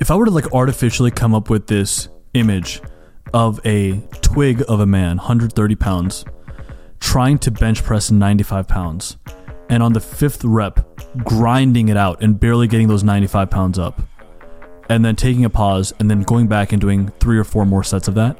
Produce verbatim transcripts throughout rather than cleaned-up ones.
If I were to like artificially come up with this image of a twig of a man, one hundred thirty pounds, trying to bench press ninety-five pounds, and on the fifth rep, grinding it out and barely getting those ninety-five pounds up, and then taking a pause and then going back and doing three or four more sets of that,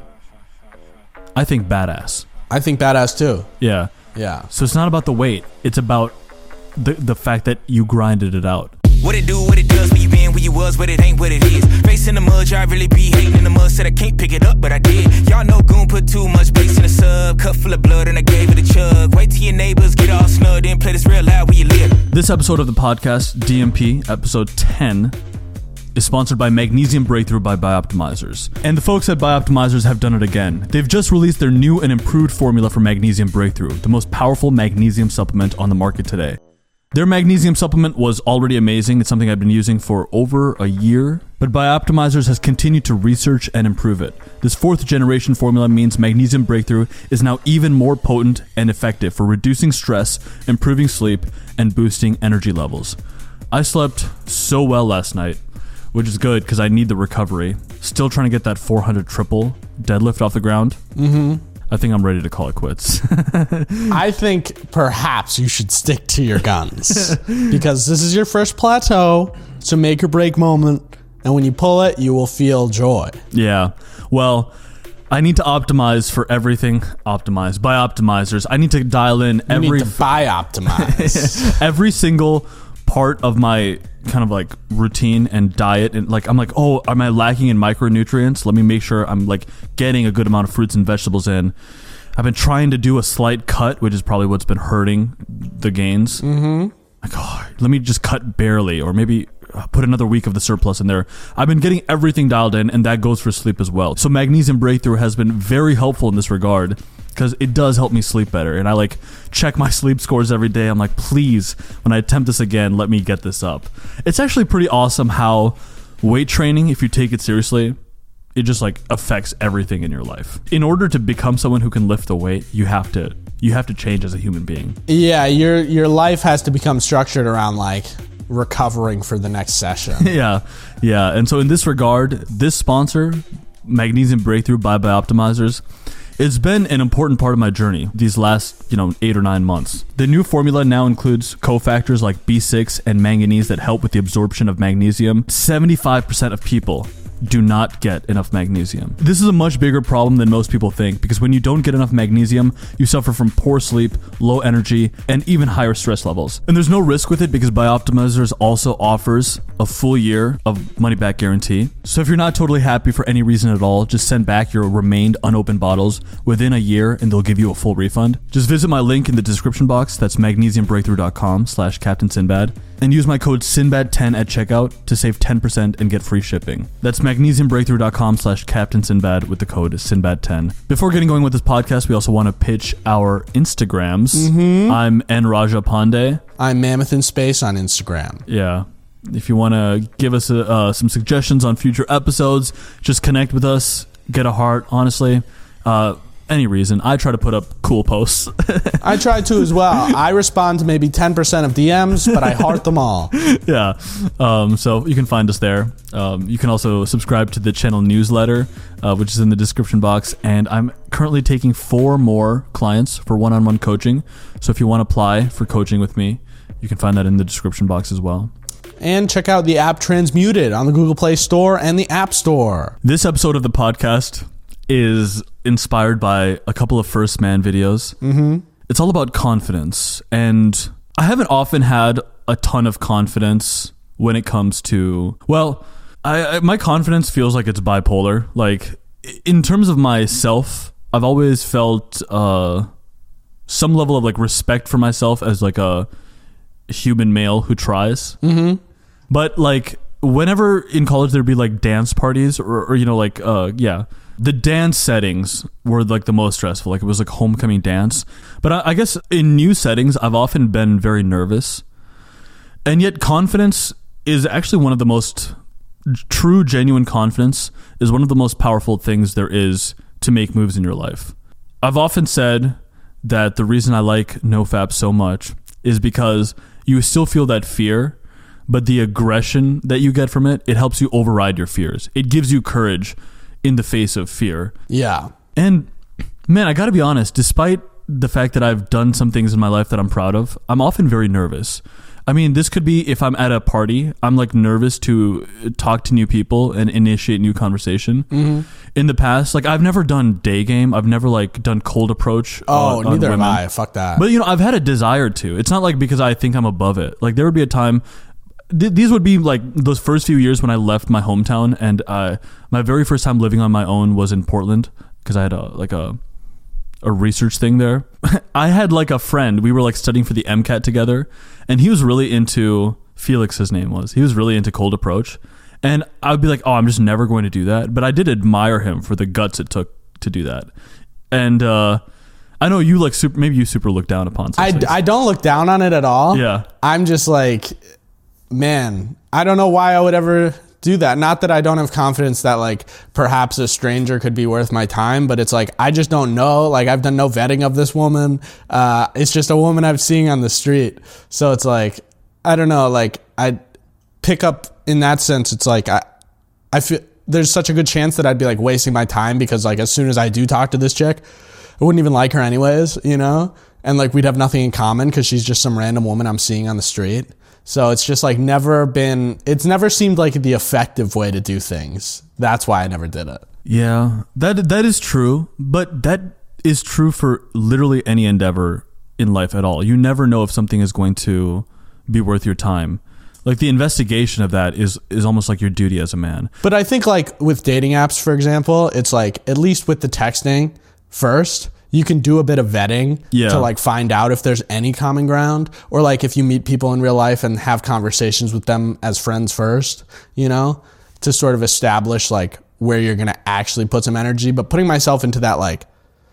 I think badass. I think badass too. Yeah. Yeah. So it's not about the weight. It's about the the fact that you grinded it out. What it do, what it does, where you been, where you was, but it ain't what it is. Face in the mud, I really be hating in the mud. Said I can't pick it up, but I did. Y'all know Goon put too much bass in the sub. Cup full of blood and I gave it a chug. Wait till your neighbors get all snug, then play this real loud where you live. This episode of the podcast, D M P, episode ten, is sponsored by Magnesium Breakthrough by Bioptimizers. And the folks at Bioptimizers have done it again. They've just released their new and improved formula for Magnesium Breakthrough, the most powerful magnesium supplement on the market today. Their magnesium supplement was already amazing. It's something I've been using for over a year, but Bioptimizers has continued to research and improve it. This fourth generation formula means Magnesium Breakthrough is now even more potent and effective for reducing stress, improving sleep, and boosting energy levels. I slept so well last night, which is good because I need the recovery. Still trying to get that four hundred triple deadlift off the ground. Mm-hmm. I think I'm ready to call it quits. I think perhaps you should stick to your guns because this is your first plateau. It's a make or break moment. And when you pull it, you will feel joy. Yeah. Well, I need to optimize for everything. Optimize. By Optimizers. I need to dial in You every... need to buy optimize. every single part of my kind of like routine and diet, and like I'm like, oh, am I lacking in micronutrients? Let me make sure I'm like getting a good amount of fruits and vegetables in. I've been trying to do a slight cut, which is probably what's been hurting the gains. Mm-hmm. Like, oh, let me just cut barely, or maybe put another week of the surplus in there. I've been getting everything dialed in, and that goes for sleep as well. So Magnesium Breakthrough has been very helpful in this regard, because it does help me sleep better. And I like check my sleep scores every day. I'm like, please, when I attempt this again, let me get this up. It's actually pretty awesome how weight training, if you take it seriously, it just like affects everything in your life. In order to become someone who can lift the weight, you have to you have to change as a human being. Yeah, your your life has to become structured around like recovering for the next session. yeah. Yeah. And so in this regard, this sponsor, Magnesium Breakthrough by Bioptimizers, it's been an important part of my journey these last, you know, eight or nine months. The new formula now includes cofactors like B six and manganese that help with the absorption of magnesium. seventy-five percent of people do not get enough magnesium. This is a much bigger problem than most people think, because when you don't get enough magnesium, you suffer from poor sleep, low energy, and even higher stress levels. And there's no risk with it because Bioptimizers also offers a full year of money back guarantee. So if you're not totally happy for any reason at all, just send back your remained unopened bottles within a year and they'll give you a full refund. Just visit my link in the description box, that's magnesiumbreakthrough.com slash Captain Sinbad, and use my code Sinbad ten at checkout to save ten percent and get free shipping. That's magnesiumbreakthrough.com slash Captain Sinbad with the code Sinbad ten. Before getting going with this podcast, we also want to pitch our Instagrams. Mm-hmm. I'm N Raja Pandey. I'm Mammoth in Space on Instagram. Yeah. If you want to give us a, uh, some suggestions on future episodes, just connect with us, get a heart, honestly. Uh, any reason. I try to put up cool posts. I try to as well. I respond to maybe ten percent of D Ms, but I heart them all. Yeah. Um, so you can find us there. Um, you can also subscribe to the channel newsletter, uh, which is in the description box. And I'm currently taking four more clients for one-on-one coaching. So if you want to apply for coaching with me, you can find that in the description box as well. And check out the app Transmuted on the Google Play Store and the App Store. This episode of the podcast is inspired by a couple of First Man videos. Mm-hmm. It's all about confidence. And I haven't often had a ton of confidence when it comes to, well, I, I my confidence feels like it's bipolar. Like, in terms of myself, I've always felt uh, some level of like respect for myself as like a human male who tries. Mm-hmm. But like, whenever in college there'd be like dance parties or, or you know, like, uh, yeah, the dance settings were like the most stressful. Like it was like homecoming dance. But I, I guess in new settings, I've often been very nervous. And yet confidence is actually one of the most true, genuine confidence is one of the most powerful things there is to make moves in your life. I've often said that the reason I like NoFap so much is because you still feel that fear, but the aggression that you get from it, it helps you override your fears. It gives you courage in the face of fear. Yeah. And man, I gotta be honest, despite the fact that I've done some things in my life that I'm proud of, I'm often very nervous. I mean, this could be if I'm at a party, I'm like nervous to talk to new people and initiate new conversation. Mm-hmm. In the past, like I've never done day game. I've never like done cold approach. Oh, on, neither on have I. Fuck that. But you know, I've had a desire to. It's not like because I think I'm above it. Like there would be a time, th- these would be like those first few years when I left my hometown, and uh, my very first time living on my own was in Portland because I had a like a a research thing there. I had like a friend, we were like studying for the MCAT together, and he was really into, Felix his name was, he was really into cold approach, and I would be like, oh, I'm just never going to do that, but I did admire him for the guts it took to do that. And uh I know you like super, maybe you super look down upon such I, things. I don't look down on it at all. Yeah. I'm just like, man, I don't know why I would ever do that. Not that I don't have confidence that like perhaps a stranger could be worth my time, but it's like I just don't know. Like I've done no vetting of this woman. Uh, it's just a woman I've seen on the street. So it's like I don't know. Like I pick up in that sense. It's like I I feel there's such a good chance that I'd be like wasting my time because like as soon as I do talk to this chick, I wouldn't even like her anyways, you know. And like we'd have nothing in common because she's just some random woman I'm seeing on the street. So it's just like never been, it's never seemed like the effective way to do things. That's why I never did it. Yeah, that that is true, but that is true for literally any endeavor in life at all. You never know if something is going to be worth your time. Like the investigation of that is is almost like your duty as a man. But I think like with dating apps, for example, it's like at least with the texting first, you can do a bit of vetting yeah. to like find out if there's any common ground, or like if you meet people in real life and have conversations with them as friends first, you know, to sort of establish like where you're going to actually put some energy. But putting myself into that like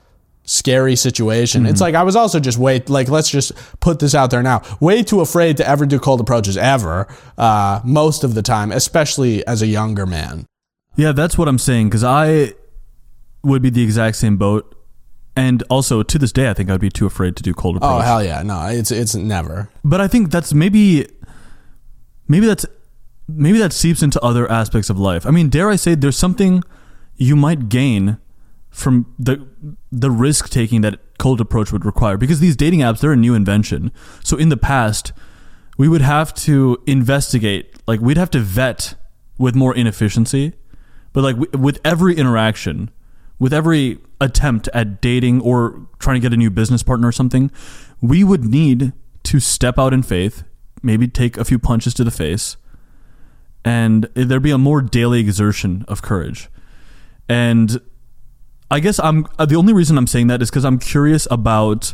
scary situation, mm-hmm. it's like I was also just way like let's just put this out there now, way too afraid to ever do cold approaches ever, uh, most of the time, especially as a younger man. Yeah, that's what I'm saying, because I would be the exact same boat. And also, to this day, I think I'd be too afraid to do cold approach. Oh, hell yeah. No, it's it's never. But I think that's maybe, maybe that's, maybe that seeps into other aspects of life. I mean, dare I say, there's something you might gain from the the risk taking that cold approach would require. Because these dating apps, they're a new invention. So in the past, we would have to investigate, like we'd have to vet with more inefficiency. But like w- with every interaction, with every attempt at dating or trying to get a new business partner or something, we would need to step out in faith, maybe take a few punches to the face, and there'd be a more daily exertion of courage. And I guess I'm the only reason I'm saying that is because I'm curious about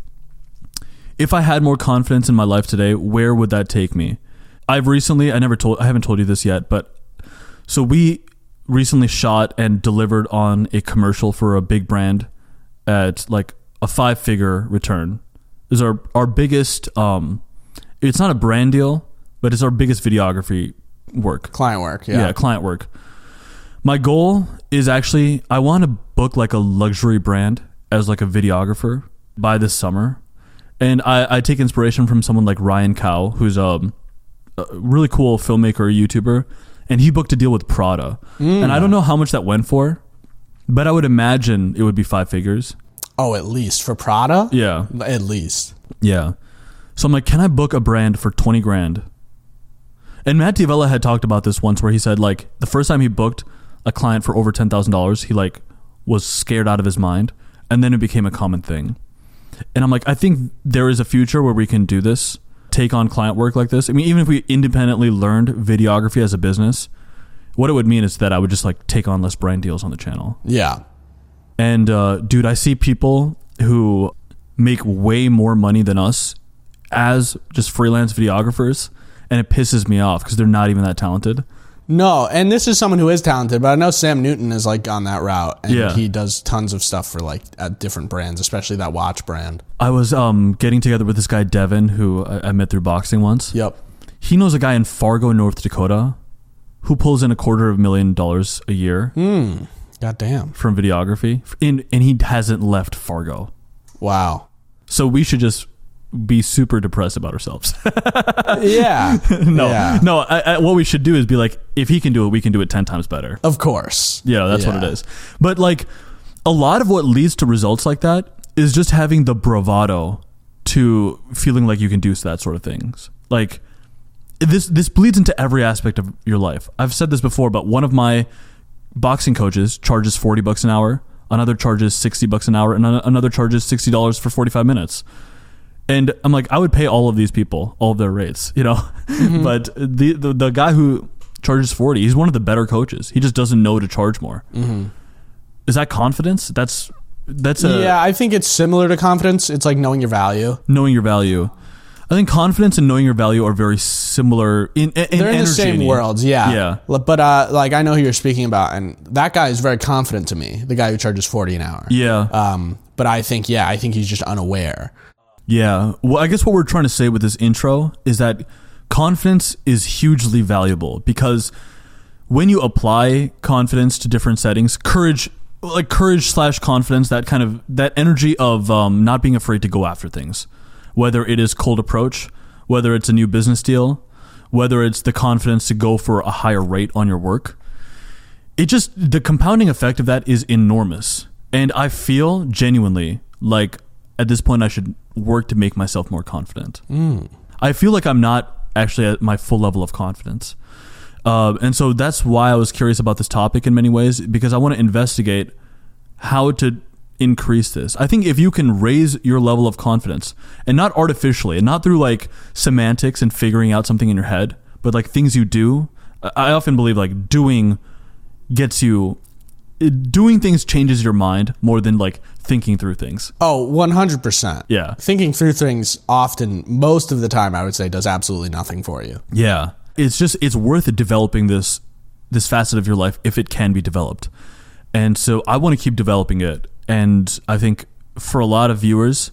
if I had more confidence in my life today, where would that take me? I've recently, I never told, I haven't told you this yet, but so we recently shot and delivered on a commercial for a big brand at like a five figure return. This is our, our biggest, um, it's not a brand deal, but it's our biggest videography work. Client work. Yeah. Yeah. Client work. My goal is actually, I want to book like a luxury brand as like a videographer by this summer. And I, I take inspiration from someone like Ryan Cow, who's um, a really cool filmmaker, YouTuber. And he booked a deal with Prada. Mm. And I don't know how much that went for, but I would imagine it would be five figures. Oh, at least for Prada? Yeah. At least. Yeah. So I'm like, can I book a brand for twenty grand? And Matt D'Avella had talked about this once where he said like the first time he booked a client for over ten thousand dollars, he like was scared out of his mind. And then it became a common thing. And I'm like, I think there is a future where we can do this. Take on client work like this. I mean, even if we independently learned videography as a business, what it would mean is that I would just like take on less brand deals on the channel. Yeah. And uh, dude, I see people who make way more money than us as just freelance videographers, and it pisses me off because they're not even that talented. No, and this is someone who is talented, but I know Sam Newton is like on that route, and yeah. he does tons of stuff for like at different brands, especially that watch brand. I was um, getting together with this guy, Devin, who I, I met through boxing once. Yep. He knows a guy in Fargo, North Dakota, who pulls in a quarter of a million dollars a year. Hmm. Goddamn. From videography. In, and he hasn't left Fargo. Wow. So we should just be super depressed about ourselves. yeah. no, yeah. no. I, I, what we should do is be like, if he can do it, we can do it ten times better. Of course. Yeah, that's yeah. what it is. But like, a lot of what leads to results like that is just having the bravado to feeling like you can do that sort of things. Like, this this bleeds into every aspect of your life. I've said this before, but one of my boxing coaches charges forty bucks an hour. Another charges sixty bucks an hour, and another charges sixty dollars for forty-five minutes. And I'm like, I would pay all of these people all of their rates, you know. Mm-hmm. But the, the the guy who charges forty, he's one of the better coaches. He just doesn't know to charge more. Mm-hmm. Is that confidence? That's that's a, yeah. I think it's similar to confidence. It's like knowing your value. Knowing your value. I think confidence and knowing your value are very similar in, in They're in energy. the same worlds, yeah. Yeah. But uh, like I know who you're speaking about, and that guy is very confident to me. The guy who charges forty an hour. Yeah. Um. But I think yeah, I think he's just unaware. Yeah. Well, I guess what we're trying to say with this intro is that confidence is hugely valuable, because when you apply confidence to different settings, courage, like courage slash confidence, that kind of, that energy of um, not being afraid to go after things, whether it is cold approach, whether it's a new business deal, whether it's the confidence to go for a higher rate on your work. It just, the compounding effect of that is enormous. And I feel genuinely like at this point I should work to make myself more confident. Mm. I feel like I'm not actually at my full level of confidence. Uh, and so that's why I was curious about this topic in many ways, because I want to investigate how to increase this. I think if you can raise your level of confidence, and not artificially, and not through like semantics and figuring out something in your head, but like things you do. I often believe like doing gets you, doing things changes your mind more than like thinking through things. Oh, one hundred percent. Yeah. Thinking through things often, most of the time, I would say, does absolutely nothing for you. Yeah. It's just, it's worth it developing this, this facet of your life if it can be developed. And so I want to keep developing it. And I think for a lot of viewers,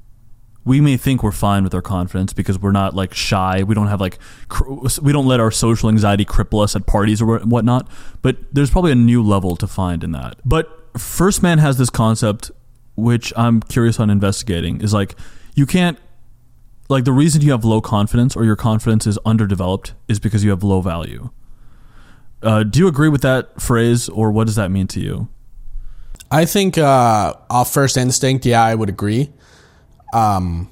we may think we're fine with our confidence because we're not like shy. We don't have like, we don't let our social anxiety cripple us at parties or whatnot. But there's probably a new level to find in that. But First Man has this concept, which I'm curious on investigating, is like, you can't, like the reason you have low confidence or your confidence is underdeveloped is because you have low value. Uh, do you agree with that phrase, or what does that mean to you? I think uh, off first instinct, yeah, I would agree. Um,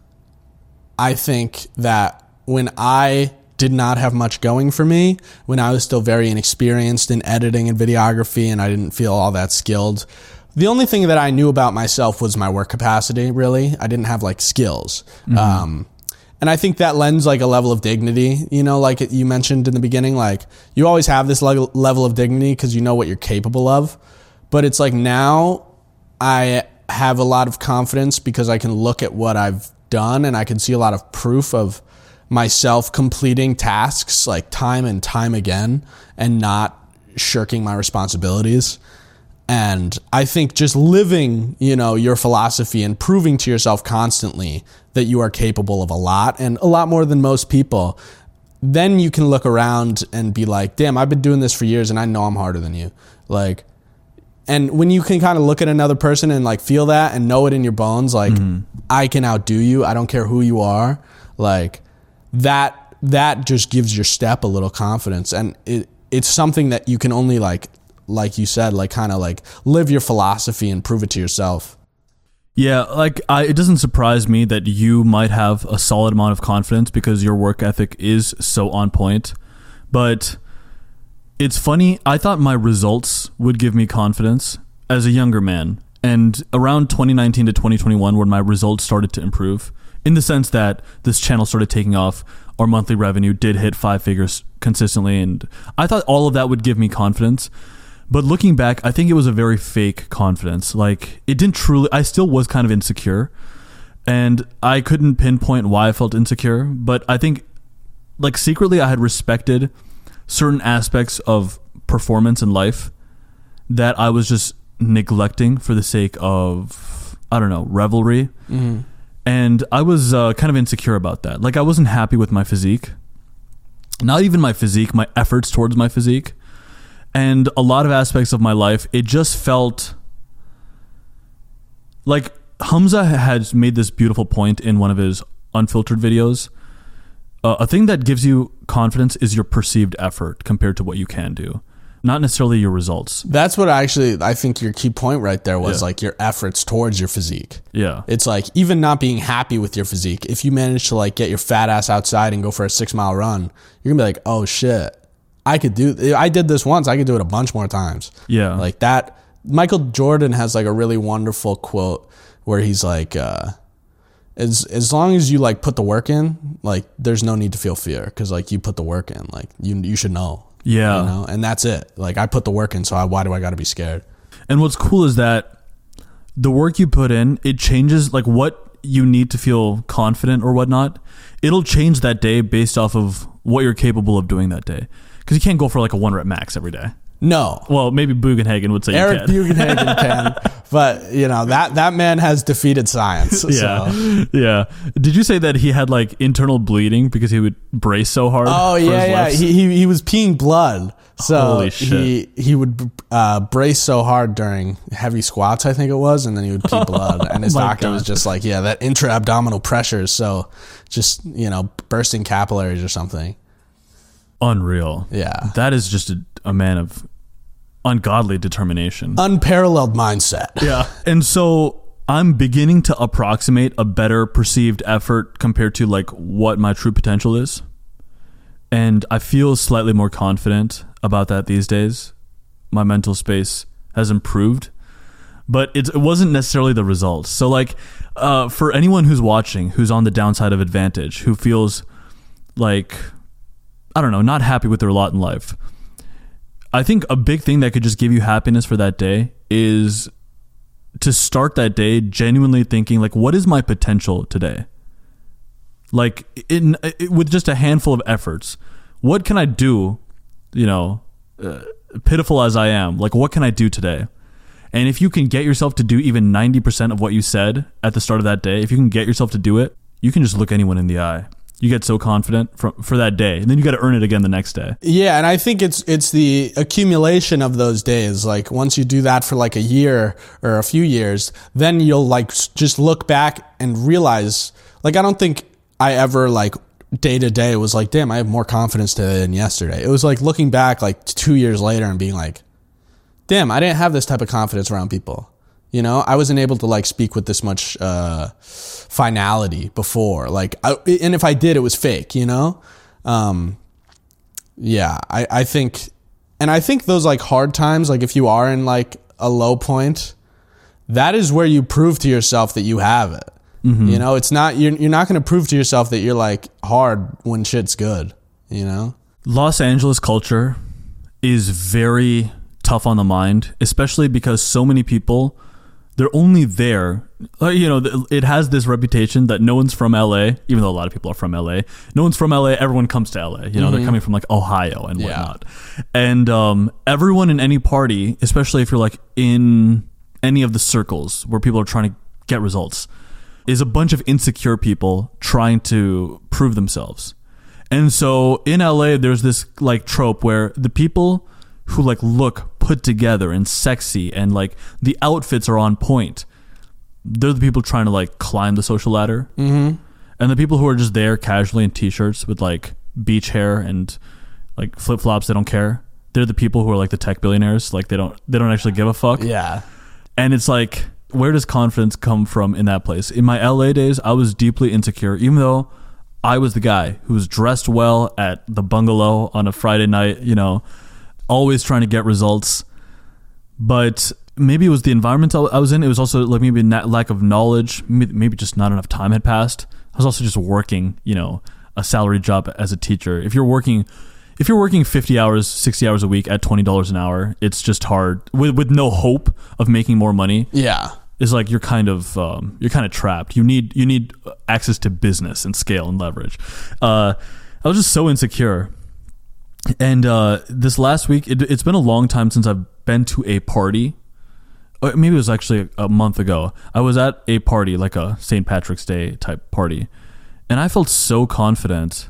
I think that when I did not have much going for me, when I was still very inexperienced in editing and videography and I didn't feel all that skilled, the only thing that I knew about myself was my work capacity, really. I didn't have like skills. Mm-hmm. Um, and I think that lends like a level of dignity, you know, like you mentioned in the beginning, like you always have this le- level of dignity because you know what you're capable of. But it's like now I have a lot of confidence because I can look at what I've done and I can see a lot of proof of myself completing tasks like time and time again and not shirking my responsibilities. And I think just living, you know, your philosophy and proving to yourself constantly that you are capable of a lot and a lot more than most people, then you can look around and be like, damn, I've been doing this for years and I know I'm harder than you. Like, and when you can kind of look at another person and like feel that and know it in your bones, like mm-hmm. I can outdo you. I don't care who you are. Like that, that just gives your step a little confidence. And it, it's something that you can only like, like you said, like kind of like live your philosophy and prove it to yourself. Yeah, like I, it doesn't surprise me that you might have a solid amount of confidence because your work ethic is so on point. But it's funny, I thought my results would give me confidence as a younger man. And around twenty nineteen to twenty twenty-one, when my results started to improve, in the sense that this channel started taking off, our monthly revenue did hit five figures consistently, and I thought all of that would give me confidence. But looking back, I think it was a very fake confidence. Like, it didn't truly, I still was kind of insecure, and I couldn't pinpoint why I felt insecure, but I think, like, secretly I had respected certain aspects of performance in life that I was just neglecting for the sake of, I don't know, revelry. Mm-hmm. And I was uh, kind of insecure about that. Like, I wasn't happy with my physique. Not even my physique, my efforts towards my physique. And a lot of aspects of my life, it just felt like Hamza had made this beautiful point in one of his unfiltered videos. Uh, a thing that gives you confidence is your perceived effort compared to what you can do, not necessarily your results. That's what actually, I think your key point right there was Yeah. like your efforts towards your physique. Yeah. It's like even not being happy with your physique, if you manage to like get your fat ass outside and go for a six mile run, you're gonna be like, oh shit, I could do, I did this once, I could do it a bunch more times. Yeah. Like that. Michael Jordan has like a really wonderful quote where he's like, uh, as as long as you like put the work in, like there's no need to feel fear because like you put the work in, like you you should know. Yeah. You know, and that's it. Like I put the work in, so I, why do I got to be scared? And what's cool is that the work you put in, it changes like what you need to feel confident or whatnot. It'll change that day based off of what you're capable of doing that day. Because you can't go for like a one rep max every day. No. Well, maybe Bugenhagen would say Eric you can. Bugenhagen can, but you know that that man has defeated science. Yeah, So. yeah. Did you say that he had like internal bleeding because he would brace so hard? Oh for yeah, his yeah. lefts? He, he he was peeing blood. So Holy shit. he he would uh, brace so hard during heavy squats, I think it was, and then he would pee blood. And his Oh my doctor God. was just like, yeah, that intra abdominal pressure is so just you know bursting capillaries or something. Unreal. Yeah. That is just a, a man of ungodly determination. Unparalleled mindset. Yeah. And so I'm beginning to approximate a better perceived effort compared to like what my true potential is. And I feel slightly more confident about that these days. My mental space has improved, but it, it wasn't necessarily the results. So like uh, for anyone who's watching, who's on the downside of advantage, who feels like, I don't know, not happy with their lot in life, I think a big thing that could just give you happiness for that day is to start that day genuinely thinking like, what is my potential today? Like in, it, with just a handful of efforts, what can I do, you know, uh, pitiful as I am, like what can I do today? And if you can get yourself to do even ninety percent of what you said at the start of that day, if you can get yourself to do it, you can just look anyone in the eye. You get so confident for, for that day, and then you got to earn it again the next day. Yeah, and I think it's it's the accumulation of those days. Like once you do that for like a year or a few years, then you'll like s- just look back and realize. Like I don't think I ever like day to day was like, damn, I have more confidence today than yesterday. It was like looking back like two years later and being like, damn, I didn't have this type of confidence around people. You know, I wasn't able to like speak with this much uh, finality before. Like, I, and if I did, it was fake. You know, um, yeah. I, I think, and I think those like hard times, like if you are in like a low point, that is where you prove to yourself that you have it. Mm-hmm. You know, it's not you're you're not going to prove to yourself that you're like hard when shit's good. You know, Los Angeles culture is very tough on the mind, especially because so many people, they're only there, uh, you know, it has this reputation that no one's from L A, even though a lot of people are from L A. No one's from L A, everyone comes to L A. You know, Mm-hmm. they're coming from like Ohio and Yeah. whatnot. And um, everyone in any party, especially if you're like in any of the circles where people are trying to get results, is a bunch of insecure people trying to prove themselves. And so in L A, there's this like trope where the people who like look put together and sexy and like the outfits are on point, they're the people trying to like climb the social ladder. Mm-hmm. And the people who are just there casually in t-shirts with like beach hair and like flip-flops, they don't care. They're the people who are like the tech billionaires. Like they don't, they don't actually give a fuck. yeah. And it's like, where does confidence come from in that place? In my L A days, I was deeply insecure, even though I was the guy who was dressed well at the bungalow on a Friday night, you know, always trying to get results. But maybe it was the environment I was in. It was also like maybe a lack of knowledge. Maybe just not enough time had passed. I was also just working, you know, a salary job as a teacher. If you're working, if you're working fifty hours, sixty hours a week at twenty dollars an hour, it's just hard with, with no hope of making more money. Yeah. Is like you're kind of um, you're kind of trapped. You need you need access to business and scale and leverage. Uh, I was just so insecure, and uh, this last week it, it's been a long time since I've been to a party. Or maybe it was actually a month ago. I was at a party, like a Saint Patrick's Day type party, and I felt so confident.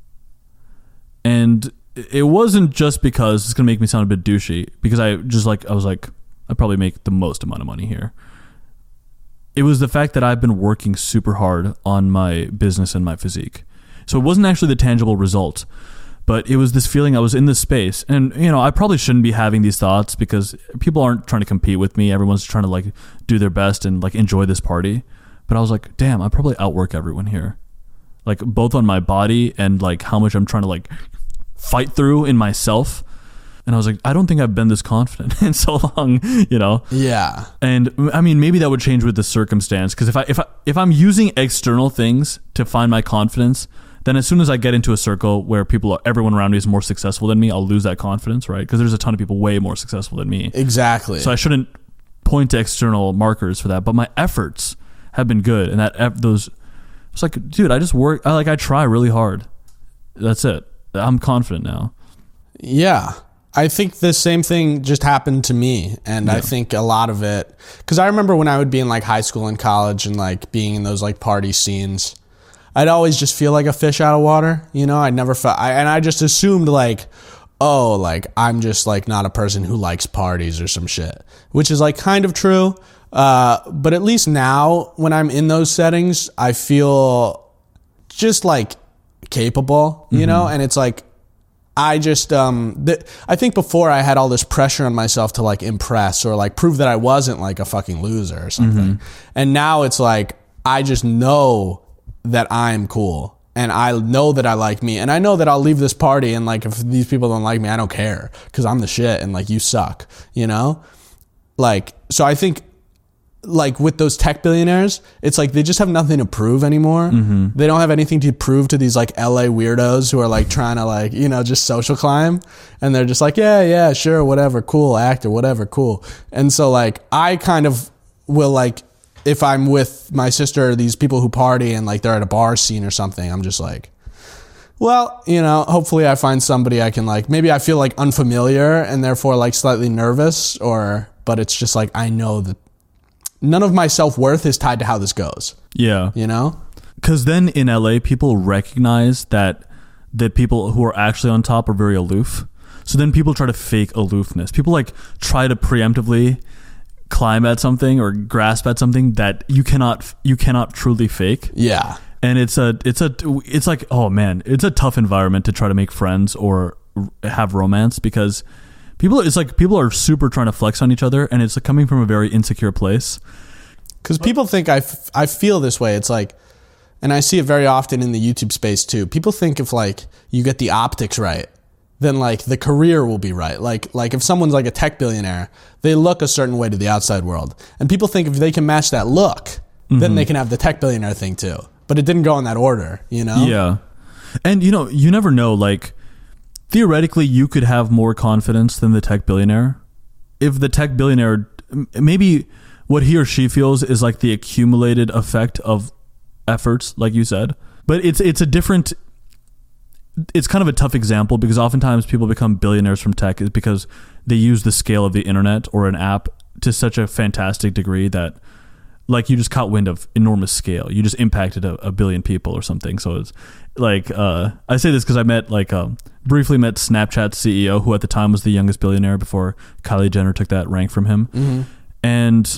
And it wasn't just because it's gonna make me sound a bit douchey, because I just like I was like I probably make the most amount of money here. it was the fact that I've been working super hard on my business and my physique. So it wasn't actually the tangible result, but it was this feeling I was in this space. And, you know, I probably shouldn't be having these thoughts because people aren't trying to compete with me. Everyone's trying to like do their best and like enjoy this party. But I was like, damn, I probably outwork everyone here. Like both on my body and like how much I'm trying to like fight through in myself. And I was like, I don't think I've been this confident in so long, you know? Yeah. And I mean, maybe that would change with the circumstance. Because if I if I if I'm using external things to find my confidence, then as soon as I get into a circle where people, are, everyone around me is more successful than me, I'll lose that confidence, right? Because there's a ton of people way more successful than me. Exactly. So I shouldn't point to external markers for that. But my efforts have been good, and that those, it's like, dude, I just work. I like I try really hard. That's it. I'm confident now. Yeah. I think the same thing just happened to me. And yeah. I think a lot of it, because I remember when I would be in like high school and college and like being in those like party scenes, I'd always just feel like a fish out of water. You know, I never felt, I, and I just assumed like, oh, like I'm just like not a person who likes parties or some shit, which is like kind of true. Uh, but at least now when I'm in those settings, I feel just like capable, you mm-hmm. know, and it's like, I just, um, th- I think before I had all this pressure on myself to like impress or like prove that I wasn't like a fucking loser or something. Mm-hmm. And now it's like, I just know that I'm cool and I know that I like me and I know that I'll leave this party and like, if these people don't like me, I don't care because I'm the shit and like you suck, you know? Like, so I think like with those tech billionaires, it's like they just have nothing to prove anymore. Mm-hmm. They don't have anything to prove to these like L A weirdos who are like trying to like, you know, just social climb. And they're just like, yeah, yeah, sure, whatever, cool, actor, whatever, cool. And so like I kind of will like, if I'm with my sister or these people who party and like they're at a bar scene or something, I'm just like, well, you know, hopefully I find somebody I can like, maybe I feel like unfamiliar and therefore like slightly nervous or, but it's just like, I know that none of my self-worth is tied to how this goes. Yeah. You know? Because then in L A, people recognize that the people who are actually on top are very aloof. So then people try to fake aloofness. People like try to preemptively climb at something or grasp at something that you cannot you cannot truly fake. Yeah. And it's a it's a it's like, oh man, it's a tough environment to try to make friends or have romance because people, it's like people are super trying to flex on each other and it's like coming from a very insecure place. Because people think I, f- I feel this way. It's like, and I see it very often in the YouTube space too. People think if like you get the optics right, then like the career will be right. Like, like if someone's like a tech billionaire, they look a certain way to the outside world. And people think if they can match that look, mm-hmm. then they can have the tech billionaire thing too. But it didn't go in that order, you know? Yeah. And you know, you never know, like, theoretically, you could have more confidence than the tech billionaire. If the tech billionaire, maybe what he or she feels is like the accumulated effect of efforts, like you said. But it's it's a different, it's kind of a tough example because oftentimes people become billionaires from tech is because they use the scale of the internet or an app to such a fantastic degree that like you just caught wind of enormous scale. You just impacted a, a billion people or something. So it's like, uh, I say this because I met like, um, briefly met Snapchat's C E O who at the time was the youngest billionaire before Kylie Jenner took that rank from him. Mm-hmm. And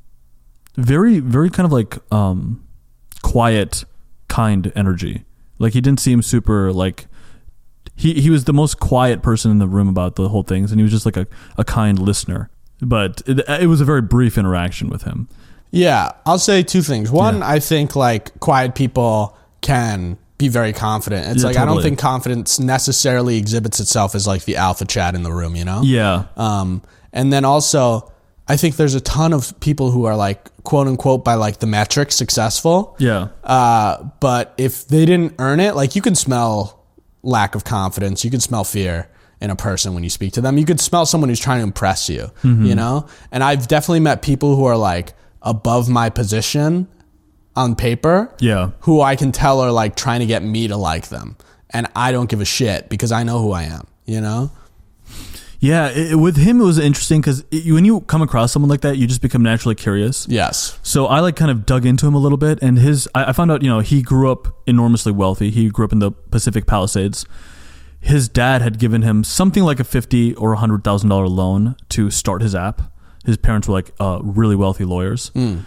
very, very kind of like, um, quiet, kind energy. Like he didn't seem super like, he, he was the most quiet person in the room about the whole things. And he was just like a, a kind listener, but it, it was a very brief interaction with him. Yeah, I'll say two things. One, yeah. I think like quiet people can be very confident. It's yeah, like totally. I don't think confidence necessarily exhibits itself as like the alpha chat in the room, you know? Yeah. Um, and then also, I think there's a ton of people who are like quote unquote by like the metric successful. Yeah. Uh, but if they didn't earn it, like you can smell lack of confidence. You can smell fear in a person when you speak to them. You could smell someone who's trying to impress you, mm-hmm. you know? And I've definitely met people who are like above my position on paper, yeah, who I can tell are like trying to get me to like them. And I don't give a shit because I know who I am, you know? Yeah, it, with him, it was interesting because when you come across someone like that, you just become naturally curious. Yes. So I like kind of dug into him a little bit and his, I, I found out, you know, he grew up enormously wealthy. He grew up in the Pacific Palisades. His dad had given him something like a fifty or a hundred thousand dollar loan to start his app. His parents were like uh, really wealthy lawyers. Mm.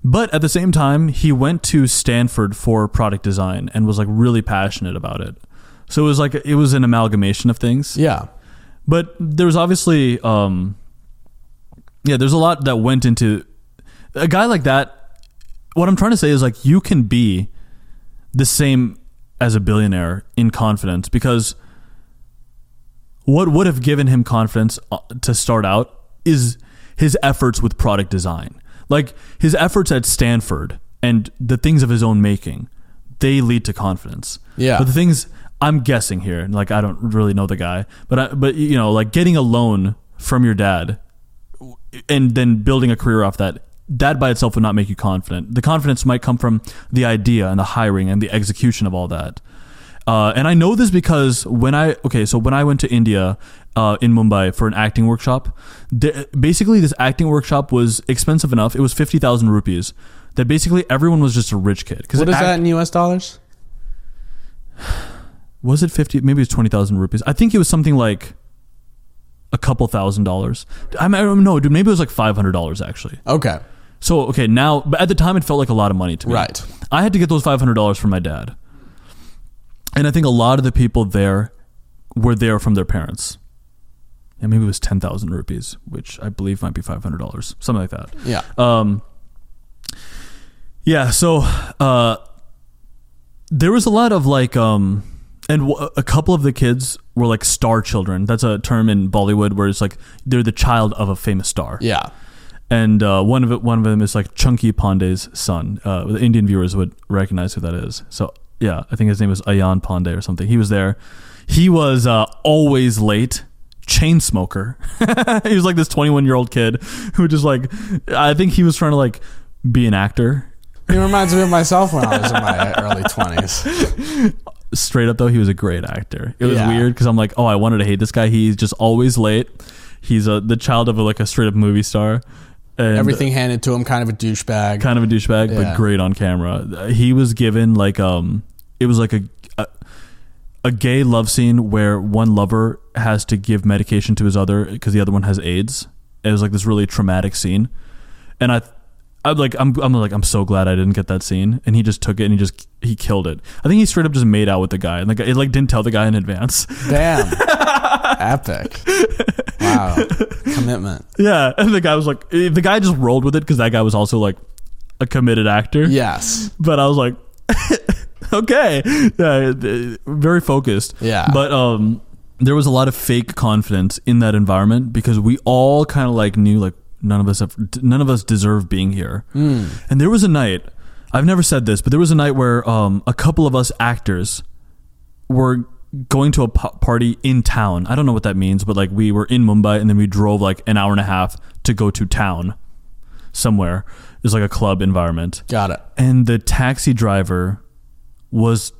But at the same time, he went to Stanford for product design and was like really passionate about it. So it was like it was an amalgamation of things. Yeah. But there was obviously, um, yeah, there's a lot that went into a guy like that. What I'm trying to say is like you can be the same as a billionaire in confidence, because what would have given him confidence to start out is his efforts with product design. Like his efforts at Stanford and the things of his own making, they lead to confidence. Yeah. But the things I'm guessing here, like I don't really know the guy, but I, but you know, like getting a loan from your dad and then building a career off that, that by itself would not make you confident. The confidence might come from the idea and the hiring and the execution of all that. Uh, and I know this because when I, okay, so when I went to India, uh, in Mumbai for an acting workshop, the, basically this acting workshop was expensive enough. It was fifty thousand rupees that basically everyone was just a rich kid. What is act- that in U S dollars? Was it fifty? Maybe it was twenty thousand rupees. I think it was something like a couple thousand dollars. I don't know, dude. Maybe it was like five hundred dollars actually. Okay. So, okay, now, but at the time it felt like a lot of money to me. Right. I had to get those five hundred dollars from my dad. And I think a lot of the people there were there from their parents. And maybe it was ten thousand rupees, which I believe might be five hundred dollars, something like that. Yeah. Um, yeah, so uh, there was a lot of like, um, and w- a couple of the kids were like star children. That's a term in Bollywood where it's like they're the child of a famous star. Yeah. And uh, one of it, one of them is like Chunky Pandey's son. Uh, the Indian viewers would recognize who that is. So yeah, I think his name was Ayan Pandey or something. He was there. He was uh, always late. Chain smoker. He was like this twenty-one year old kid who just like, I think he was trying to like be an actor. He reminds me of myself when I was in my early twenties. Straight up though, he was a great actor. It was Yeah. weird because I'm like, oh, I wanted to hate this guy. He's just always late. He's a, the child of a, like a straight up movie star. And Everything handed to him, kind of a douchebag. kind of a douchebag, Yeah. but great on camera. He was given like um, it was like a, a a gay love scene where one lover has to give medication to his other because the other one has AIDS. It was like this really traumatic scene, and I, I'm like, I'm I'm like, I'm so glad I didn't get that scene. And he just took it and he just he killed it. I think he straight up just made out with the guy, and the guy, it like didn't tell the guy in advance. Damn. Epic. Wow. Commitment. Yeah, and the guy was like, the guy just rolled with it because that guy was also like a committed actor. Yes. But I was like, okay, yeah, very focused. Yeah. But um, there was a lot of fake confidence in that environment because we all kind of like knew like none of us have, none of us deserve being here. Mm. And there was a night, I've never said this, but there was a night where um, a couple of us actors were going to a p- party in town. I don't know what that means, but like we were in Mumbai and then we drove like an hour and a half to go to town somewhere. It was like a club environment. Got it. And the taxi driver was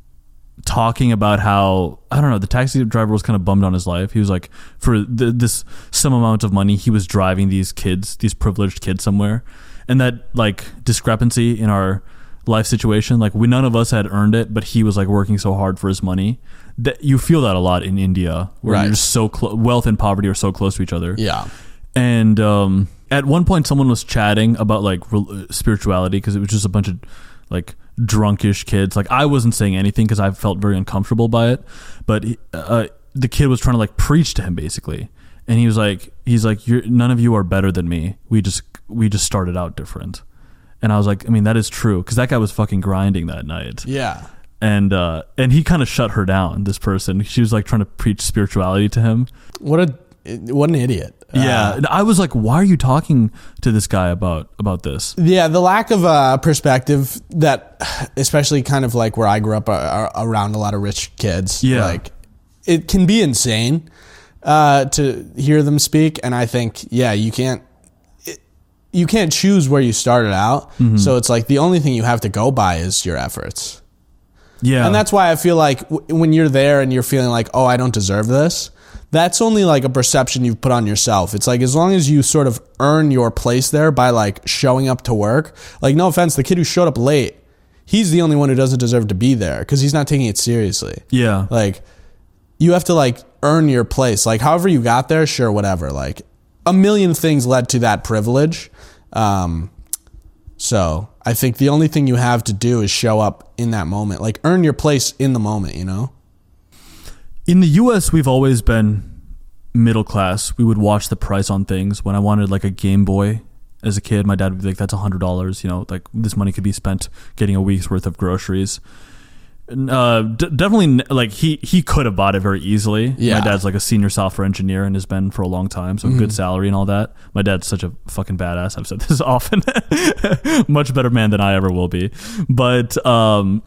talking about how, I don't know, the taxi driver was kind of bummed on his life. He was like, for the, this some amount of money, he was driving these kids, these privileged kids somewhere. And that like discrepancy in our life situation, like we, none of us had earned it, but he was like working so hard for his money. That you feel that a lot in India, where Right. you're so close, wealth and poverty are so close to each other. Yeah. And um, at one point, someone was chatting about like re- spirituality because it was just a bunch of like drunkish kids. Like I wasn't saying anything because I felt very uncomfortable by it, but uh, the kid was trying to like preach to him basically, and he was like, he's like, You're, none of you are better than me. We just we just started out different. And I was like, I mean, that is true because that guy was fucking grinding that night. Yeah. And uh, and he kind of shut her down. This person, she was like trying to preach spirituality to him. What a what an idiot. Yeah, Uh, and I was like, why are you talking to this guy about about this? Yeah, the lack of uh, perspective that, especially kind of like where I grew up uh, around a lot of rich kids. Yeah. Like, it can be insane uh, to hear them speak. And I think, yeah, you can't, it, you can't choose where you started out. Mm-hmm. So it's like the only thing you have to go by is your efforts. Yeah, And that's why I feel like w- when you're there and you're feeling like, oh, I don't deserve this, that's only like a perception you've put on yourself. It's like as long as you sort of earn your place there by like showing up to work, like no offense, the kid who showed up late, he's the only one who doesn't deserve to be there because he's not taking it seriously. yeah, Like you have to like earn your place. Like however you got there, sure, whatever. Like a million things led to that privilege. Um, So I think the only thing you have to do is show up in that moment, like earn your place in the moment, you know? In the U S, we've always been middle class. We would watch the price on things. When I wanted like a Game Boy as a kid, my dad would be like, that's one hundred dollars. You know, like this money could be spent getting a week's worth of groceries. Uh, d- definitely, like he, he could have bought it very easily. Yeah. My dad's like a senior software engineer and has been for a long time, so mm-hmm. good salary and all that. My dad's such a fucking badass. I've said this often. Much better man than I ever will be. But um,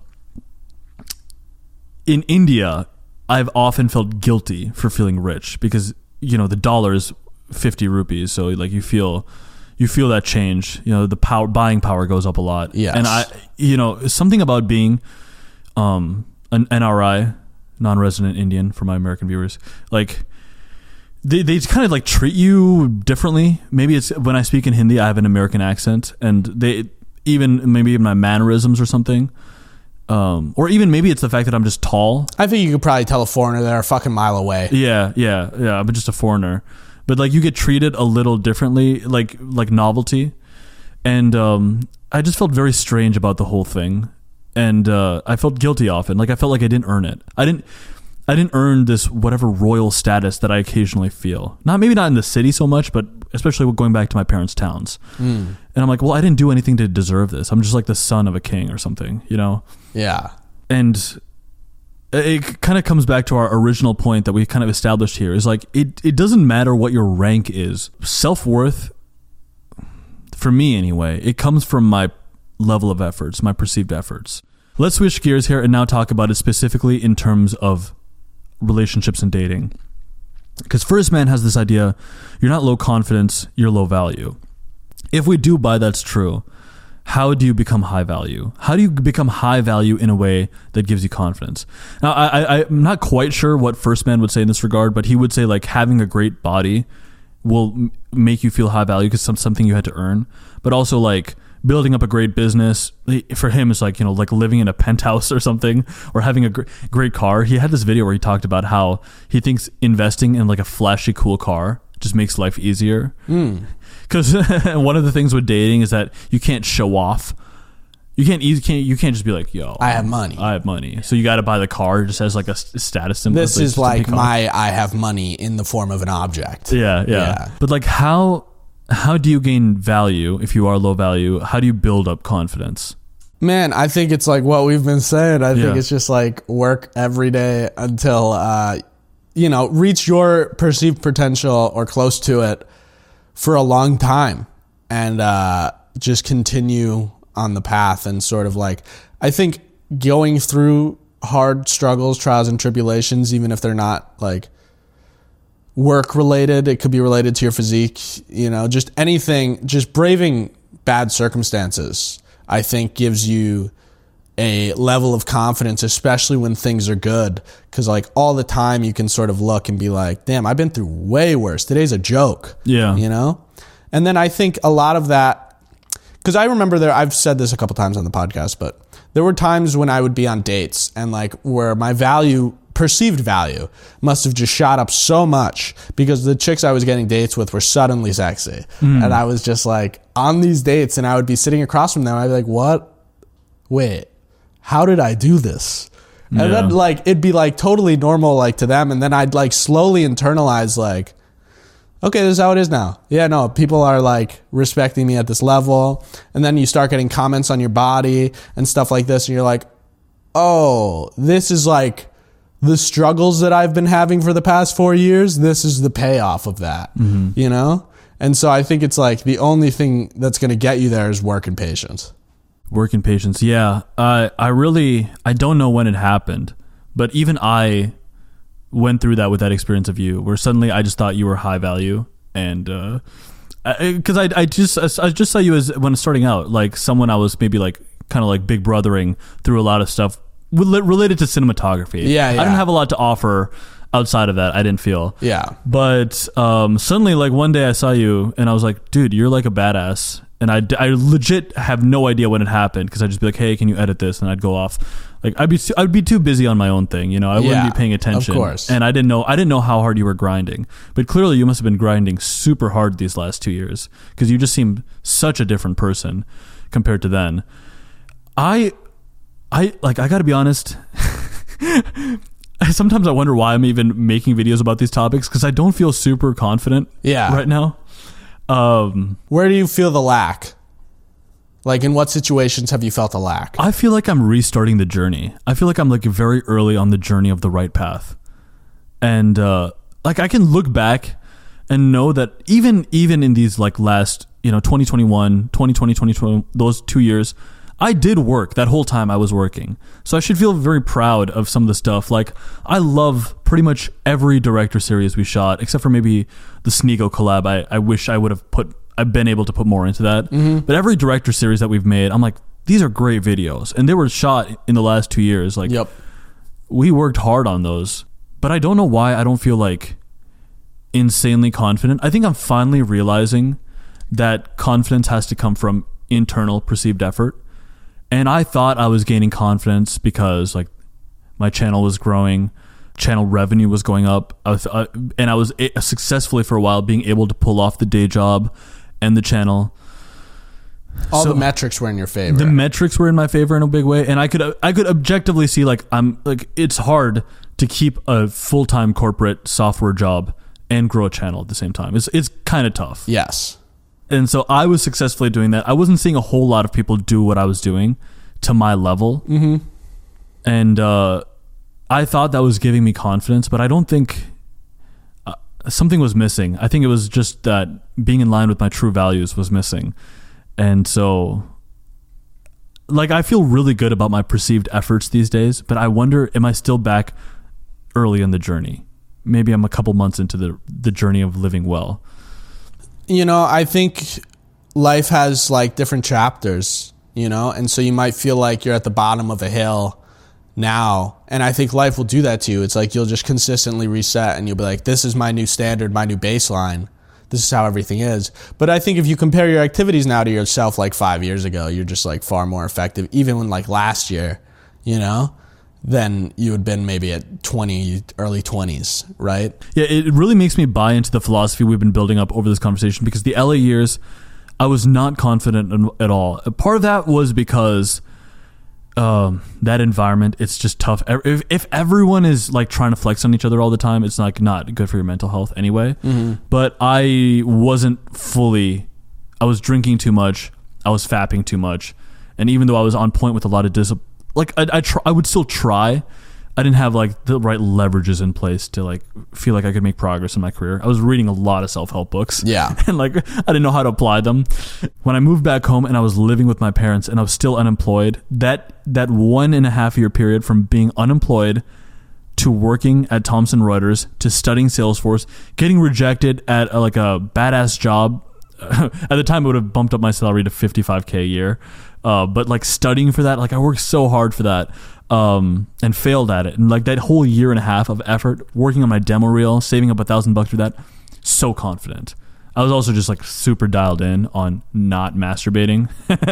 in India, I've often felt guilty for feeling rich because, you know, the dollar is fifty rupees, so like you feel you feel that change. You know, the power buying power goes up a lot. Yes. And I, you know, something about being um an N R I, non-resident Indian, for my American viewers, like they they kind of like treat you differently. Maybe it's when I speak in Hindi, I have an American accent, and they even maybe even my mannerisms or something. Um, or even maybe it's the fact that I'm just tall. I think you could probably tell a foreigner they're a fucking mile away. Yeah, yeah, yeah. I'm just a foreigner, but like you get treated a little differently, like like novelty, and um, I just felt very strange about the whole thing, and uh, I felt guilty often. Like I felt like I didn't earn it. I didn't. I didn't earn this whatever royal status that I occasionally feel. Not maybe not in the city so much, but especially going back to my parents' towns. Mm. And I'm like, well, I didn't do anything to deserve this. I'm just like the son of a king or something, you know? Yeah. And it kind of comes back to our original point that we kind of established here is like, it, it doesn't matter what your rank is. Self-worth, for me anyway, it comes from my level of efforts, my perceived efforts. Let's switch gears here and now talk about it specifically in terms of relationships and dating. Because First Man has this idea, you're not low confidence, you're low value. If we do buy that's true, how do you become high value? How do you become high value in a way that gives you confidence? Now, I, I, I'm not quite sure what First Man would say in this regard, but he would say like having a great body will m- make you feel high value because it's something you had to earn. But also like building up a great business for him is like, you know, like living in a penthouse or something, or having a gr- great car. He had this video where he talked about how he thinks investing in like a flashy, cool car just makes life easier. Because mm. one of the things with dating is that you can't show off. You can't, you can't, you can't just be like, yo, I have money. I have money. So you got to buy the car just as like a status symbol. This is like my, I have money in the form of an object. Yeah, yeah. Yeah. But like how, how do you gain value if you are low value? How do you build up confidence? Man, I think it's like what we've been saying. I Yeah. think it's just like work every day until, uh, you know, reach your perceived potential or close to it for a long time, and uh, just continue on the path. And sort of like, I think going through hard struggles, trials and tribulations, even if they're not like work related, it could be related to your physique, you know, just anything, just braving bad circumstances, I think gives you a level of confidence, especially when things are good. Cause like all the time you can sort of look and be like, damn, I've been through way worse. Today's a joke. Yeah. You know? And then I think a lot of that, cause I remember there, I've said this a couple times on the podcast, but there were times when I would be on dates and like where my value, perceived value must have just shot up so much because the chicks I was getting dates with were suddenly sexy. Mm. And I was just like on these dates and I would be sitting across from them. I'd be like, what? Wait, how did I do this? And yeah. then like, it'd be like totally normal, like to them. And then I'd like slowly internalize like, okay, this is how it is now. Yeah, no, people are like respecting me at this level. And then you start getting comments on your body and stuff like this. And you're like, oh, this is like the struggles that I've been having for the past four years. This is the payoff of that, mm-hmm. you know? And so I think it's like the only thing that's going to get you there is work and patience. Work and patience. Yeah. Uh, I really, I don't know when it happened, but even I went through that with that experience of you where suddenly I just thought you were high value. And, uh, I, cause I, I just, I just saw you as when starting out, like someone I was maybe like kind of like big brothering through a lot of stuff related to cinematography. Yeah, yeah. I didn't have a lot to offer outside of that. I didn't feel. Yeah. But, um, suddenly like one day I saw you and I was like, dude, you're like a badass. And I, I legit have no idea when it happened because I'd just be like, hey, can you edit this? And I'd go off. Like I'd be I'd be too busy on my own thing, you know. I wouldn't yeah, be paying attention. Of course. And I didn't know I didn't know how hard you were grinding. But clearly you must have been grinding super hard these last two years because you just seem such a different person. compared to then. I, I like, I gotta be honest. Sometimes I wonder why I'm even making videos about these topics, because I don't feel super confident Yeah. right now. Um, Where do you feel the lack? Like, in what situations have you felt a lack? I feel like I'm restarting the journey. I feel like I'm like very early on the journey of the right path. And uh, like I can look back and know that even even in these like last, you know, twenty twenty-one, twenty twenty, twenty twenty, those two years, I did work that whole time I was working. So I should feel very proud of some of the stuff. Like, I love pretty much every director series we shot, except for maybe the Sneeko collab. I, I wish I would have put, I've been able to put more into that. Mm-hmm. But every director series that we've made, I'm like, these are great videos. And they were shot in the last two years. Like, Yep. we worked hard on those. But I don't know why I don't feel like insanely confident. I think I'm finally realizing that confidence has to come from internal perceived effort. And I thought I was gaining confidence because like my channel was growing, channel revenue was going up, I was, uh, and I was a- successfully for a while being able to pull off the day job and the channel. All So the metrics were in your favor. the metrics were in my favor in a big way, and I could I could objectively see like I'm like it's hard to keep a full-time corporate software job and grow a channel at the same time. It's it's kind of tough. yes. And so I was successfully doing that. I wasn't seeing a whole lot of people do what I was doing to my level. Mm-hmm. And uh, I thought that was giving me confidence, but I don't think uh, something was missing. I think it was just that being in line with my true values was missing. And so, like, I feel really good about my perceived efforts these days, but I wonder, am I still back early in the journey? Maybe I'm a couple months into the the journey of living well. You know, I think life has like different chapters, you know, and so you might feel like you're at the bottom of a hill now. And I think life will do that to you. It's like you'll just consistently reset and you'll be like, this is my new standard, my new baseline. This is how everything is. But I think if you compare your activities now to yourself like five years ago, you're just like far more effective, even when like last year, you know, than you had been maybe at twenty, early twenties, right? Yeah, it really makes me buy into the philosophy we've been building up over this conversation, because the L A years, I was not confident in, at all. Part of that was because um, that environment, it's just tough. If, if everyone is like trying to flex on each other all the time, it's like not good for your mental health anyway. Mm-hmm. But I wasn't fully, I was drinking too much. I was fapping too much. And even though I was on point with a lot of discipline, like I, I try, I would still try. I didn't have like the right leverages in place to like feel like I could make progress in my career. I was reading a lot of self-help books. Yeah. And like I didn't know how to apply them. When I moved back home and I was living with my parents and I was still unemployed, that that one and a half year period from being unemployed to working at Thomson Reuters to studying Salesforce, getting rejected at a, like a badass job. At the time, it would have bumped up my salary to fifty-five K a year. Uh, but like studying for that, like I worked so hard for that, um, and failed at it. And like that whole year and a half of effort, working on my demo reel, saving up a thousand bucks for that, so confident. I was also just like super dialed in on not masturbating,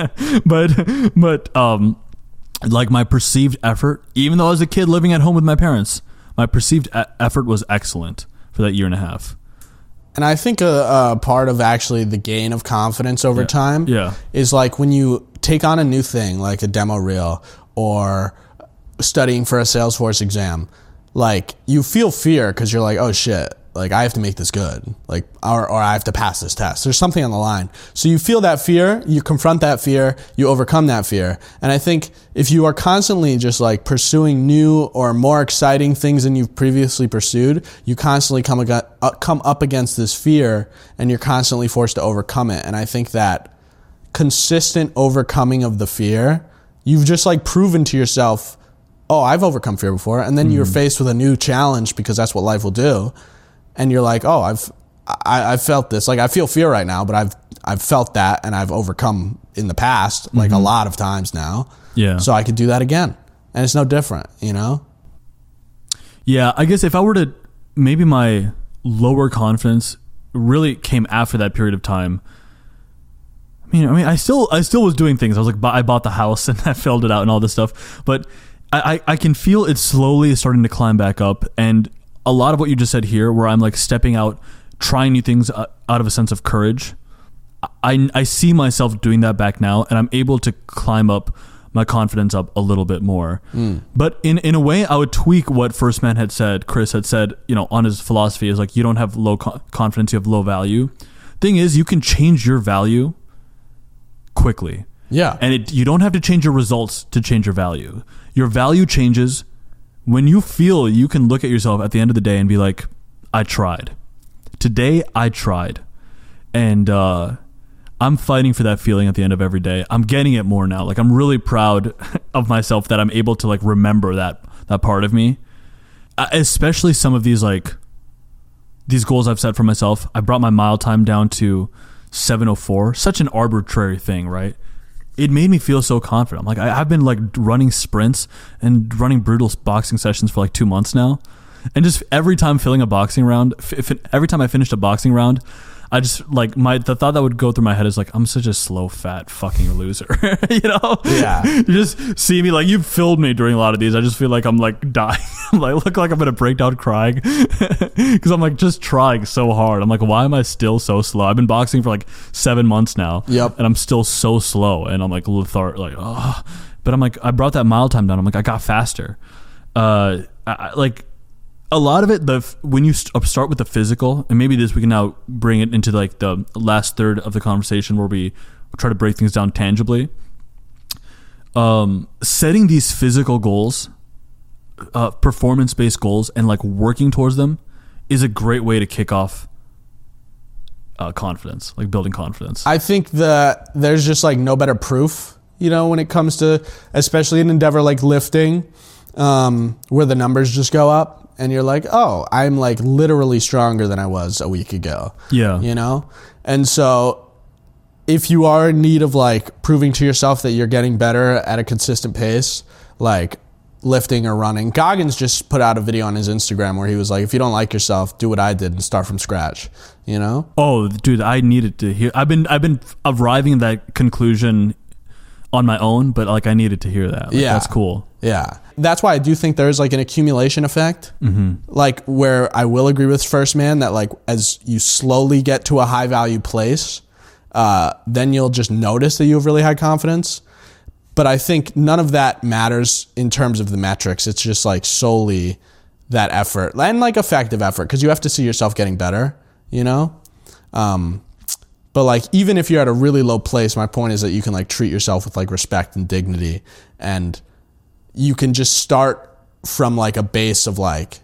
but but um, like my perceived effort, even though I was a kid living at home with my parents, my perceived e- effort was excellent for that year and a half. And I think a, a part of actually the gain of confidence over Yeah. time Yeah. is like when you take on a new thing, like a demo reel or studying for a Salesforce exam, like you feel fear because you're like, oh shit, like I have to make this good, like, or, or I have to pass this test. There's something on the line. So you feel that fear, you confront that fear, you overcome that fear. And I think if you are constantly just like pursuing new or more exciting things than you've previously pursued, you constantly come, ag- uh, come up against this fear and you're constantly forced to overcome it. And I think that consistent overcoming of the fear, you've just like proven to yourself, oh, I've overcome fear before. And then mm-hmm. you're faced with a new challenge because that's what life will do. And you're like, oh, I've, I, I've felt this. Like I feel fear right now, but I've, I've felt that and I've overcome in the past, mm-hmm. like a lot of times now. Yeah. So I could do that again. And it's no different, you know? Yeah. I guess if I were to, maybe my lower confidence really came after that period of time. I mean, I mean, I still, I still was doing things. I was like, I bought the house and I filled it out and all this stuff, but I, I, I can feel it slowly starting to climb back up. And a lot of what you just said here, where I'm like stepping out, trying new things out of a sense of courage, I, I see myself doing that back now, and I'm able to climb up my confidence up a little bit more. Mm. But in, in a way, I would tweak what First Man had said, Chris had said, you know, on his philosophy is like, you don't have low co- confidence, you have low value. Thing is, you can change your value quickly. Yeah. And it, you don't have to change your results to change your value. Your value changes when you feel you can look at yourself at the end of the day and be like, I tried. Today, I tried. And uh, I'm fighting for that feeling at the end of every day. I'm getting it more now. Like, I'm really proud of myself that I'm able to like remember that that part of me. Uh, especially some of these like these goals I've set for myself. I brought my mile time down to seven oh four. Such an arbitrary thing, right? It made me feel so confident. I'm like, I, I've been like running sprints and running brutal boxing sessions for like two months now. And just every time filling a boxing round, if it, every time I finished a boxing round, I just like my the thought that would go through my head is like, I'm such a slow, fat fucking loser. You know? Yeah. You just see me like, you've filled me during a lot of these. I just feel like I'm like dying. I look like I'm gonna break down crying because I'm like just trying so hard. I'm like, why am I still so slow? I've been boxing for like seven months now. Yep. And I'm still so slow. And I'm like lethar like, oh. But I'm like, I brought that mile time down. I'm like, I got faster. Uh, I, I, like. A lot of it, the when you st- start with the physical, and maybe this we can now bring it into like the last third of the conversation where we try to break things down tangibly. Um, setting these physical goals, uh, performance-based goals, and like working towards them is a great way to kick off uh, confidence, like building confidence. I think that there's just like no better proof, you know, when it comes to, especially an endeavor like lifting, um, where the numbers just go up. And you're like, oh, I'm like literally stronger than I was a week ago. Yeah. You know? And so if you are in need of like proving to yourself that you're getting better at a consistent pace, like lifting or running, Goggins just put out a video on his Instagram where he was like, if you don't like yourself, do what I did and start from scratch, you know? Oh, dude, I needed to hear. I've been, I've been arriving at that conclusion on my own, but like I needed to hear that. Like, yeah. That's cool. Yeah. That's why I do think there's like an accumulation effect, mm-hmm. like where I will agree with First Man that like as you slowly get to a high value place, uh, then you'll just notice that you have really high confidence. But I think none of that matters in terms of the metrics. It's just like solely that effort and like effective effort because you have to see yourself getting better, you know? Um, but like even if you're at a really low place, my point is that you can like treat yourself with like respect and dignity, and you can just start from like a base of like,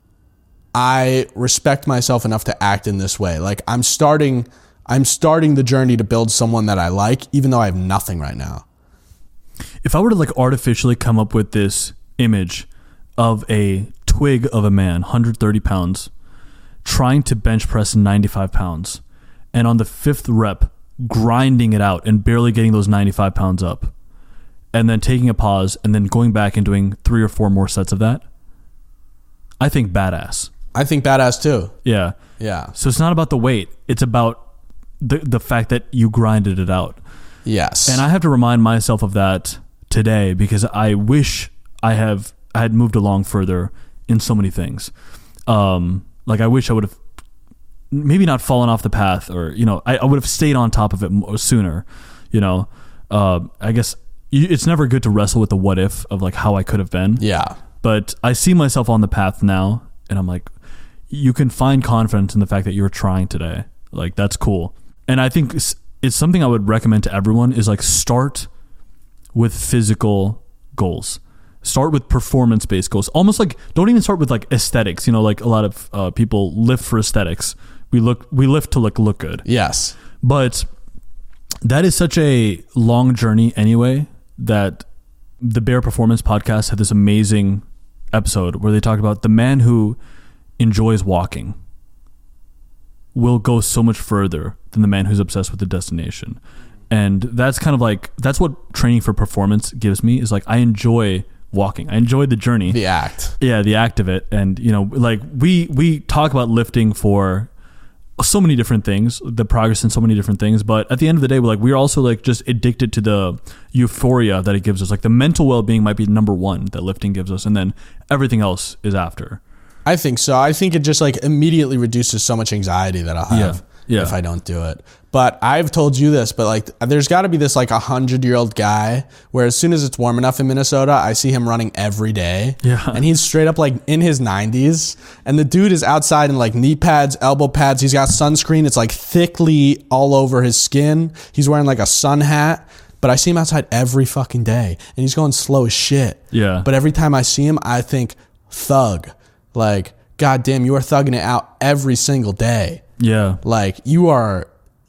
I respect myself enough to act in this way. Like I'm starting, I'm starting the journey to build someone that I like, even though I have nothing right now. If I were to like artificially come up with this image of a twig of a man, one hundred thirty pounds, trying to bench press ninety-five pounds, and on the fifth rep, grinding it out and barely getting those ninety-five pounds up, and then taking a pause and then going back and doing three or four more sets of that, I think badass. I think badass too. Yeah. Yeah. So it's not about the weight. It's about the the fact that you grinded it out. Yes. And I have to remind myself of that today because I wish I have I had moved along further in so many things. Um, like I wish I would have maybe not fallen off the path, or you know, I, I would have stayed on top of it more, sooner. You know, uh, I guess you, it's never good to wrestle with the what if of like how I could have been. Yeah. But I see myself on the path now, and I'm like, you can find confidence in the fact that you're trying today. Like that's cool. And I think it's, it's something I would recommend to everyone is like start with physical goals. Start with performance-based goals. Almost like don't even start with like aesthetics. You know, like a lot of uh, people lift for aesthetics. We look, we lift to like look good. Yes. But that is such a long journey anyway that the Bear Performance podcast had this amazing episode where they talked about the man who enjoys walking will go so much further than the man who's obsessed with the destination. And that's kind of like, that's what training for performance gives me is like, I enjoy walking. I enjoy the journey. The act. Yeah, the act of it. And, you know, like we, we talk about lifting for so many different things, the progress in so many different things. But at the end of the day, we're like, we're also like just addicted to the euphoria that it gives us. Like the mental well-being might be number one that lifting gives us. And then everything else is after. I think so. I think it just like immediately reduces so much anxiety that I'll have. Yeah. Yeah. if I don't do it. But I've told you this, but like there's got to be this like a hundred year old guy where as soon as it's warm enough in Minnesota, I see him running every day. Yeah. And he's straight up like in his nineties, and the dude is outside in like knee pads, elbow pads. He's got sunscreen. It's like thickly all over his skin. He's wearing like a sun hat. But I see him outside every fucking day, and he's going slow as shit. Yeah. But every time I see him, I think thug. Like, God damn, you are thugging it out every single day. Yeah. Like, you are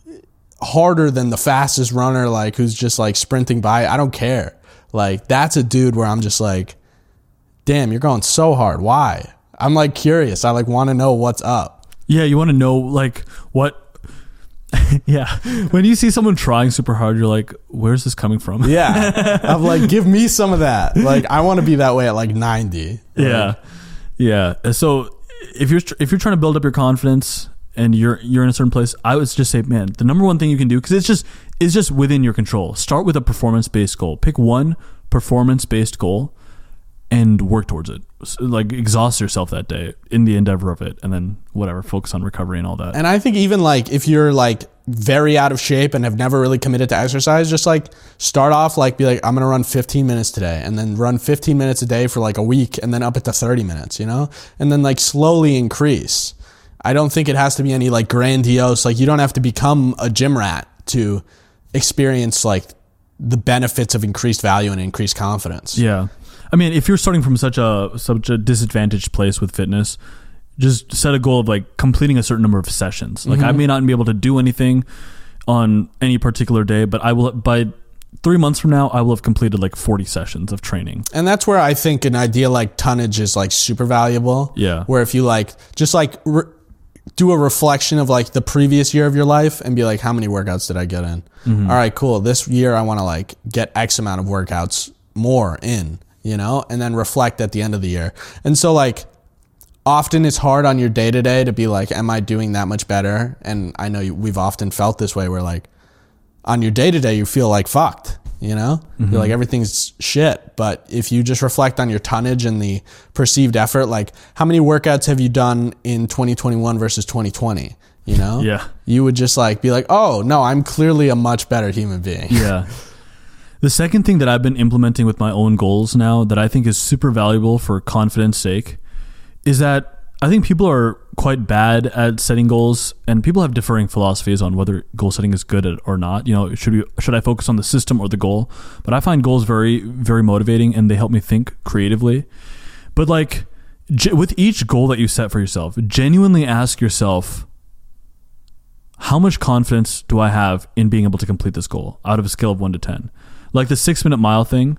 harder than the fastest runner, like, who's just, like, sprinting by. I don't care. Like, that's a dude where I'm just like, damn, you're going so hard. Why? I'm, like, curious. I, like, want to know what's up. Yeah, you want to know, like, what... yeah. When you see someone trying super hard, you're like, where's this coming from? Yeah. I'm like, give me some of that. Like, I want to be that way at, like, ninety. Yeah. Like, yeah. So if you're if you're trying to build up your confidence and you're you're in a certain place, I would just say, man, the number one thing you can do, because it's just it's just within your control. Start with a performance-based goal. Pick one performance-based goal and work towards it. Like, exhaust yourself that day in the endeavor of it, and then whatever, focus on recovery and all that. And I think even like if you're like very out of shape and have never really committed to exercise, just like start off like be like, I'm gonna run fifteen minutes today, and then run fifteen minutes a day for like a week, and then up it to thirty minutes, you know, and then like slowly increase. I don't think it has to be any like grandiose. Like, you don't have to become a gym rat to experience like the benefits of increased value and increased confidence. Yeah. I mean, if you're starting from such a such a disadvantaged place with fitness, just set a goal of like completing a certain number of sessions. Like, mm-hmm. I may not be able to do anything on any particular day, but I will, by three months from now, I will have completed like forty sessions of training. And that's where I think an idea like tonnage is like super valuable. Yeah. Where if you like just like re- do a reflection of like the previous year of your life and be like, how many workouts did I get in? Mm-hmm. All right, cool. This year I want to like get X amount of workouts more in, you know, and then reflect at the end of the year. And so like often it's hard on your day to day to be like, am I doing that much better? And I know you, we've often felt this way where like on your day to day, you feel like fucked, you know, mm-hmm. you're like, everything's shit. But if you just reflect on your tonnage and the perceived effort, like how many workouts have you done in twenty twenty-one versus twenty twenty? You know, yeah, you would just like be like, oh no, I'm clearly a much better human being. Yeah. The second thing that I've been implementing with my own goals now that I think is super valuable for confidence sake is that I think people are quite bad at setting goals, and people have differing philosophies on whether goal setting is good or not. You know, should we, should I focus on the system or the goal? But I find goals very, very motivating, and they help me think creatively. But like ge- with each goal that you set for yourself, genuinely ask yourself, how much confidence do I have in being able to complete this goal out of a scale of one to ten? Like the six minute mile thing,